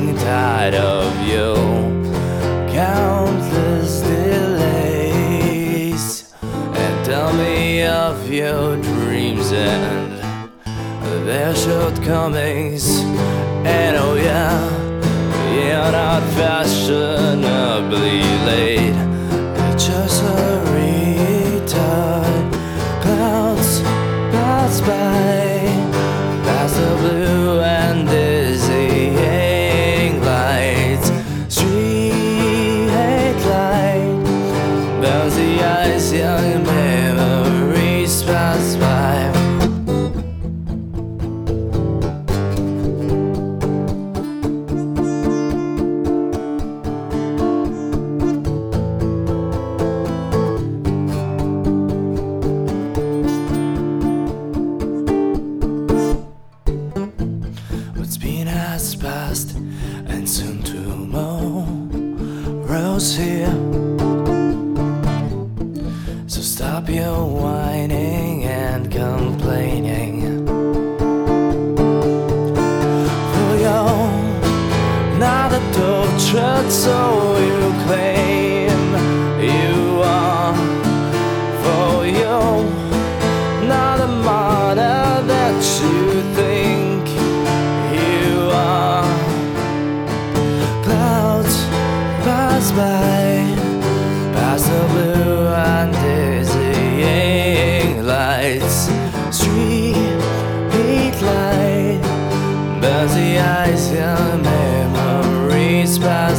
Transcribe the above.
getting tired of you. Countless delays, and tell me of your dreams and their shortcomings. And oh yeah, you're not fashionably late, you're just a retard. Clouds pass by, past the blue and dizzying lights. Street light burns the eyes, young memories pass by. What's been has passed, and soon tomorrow's here. So stop your whining and complaining, for you're not a tortured soul you claim you are. For you're not a martyr that you think you are. Clouds pass by, past the blue and dizzying lights. Street light burns the eyes, your memories pass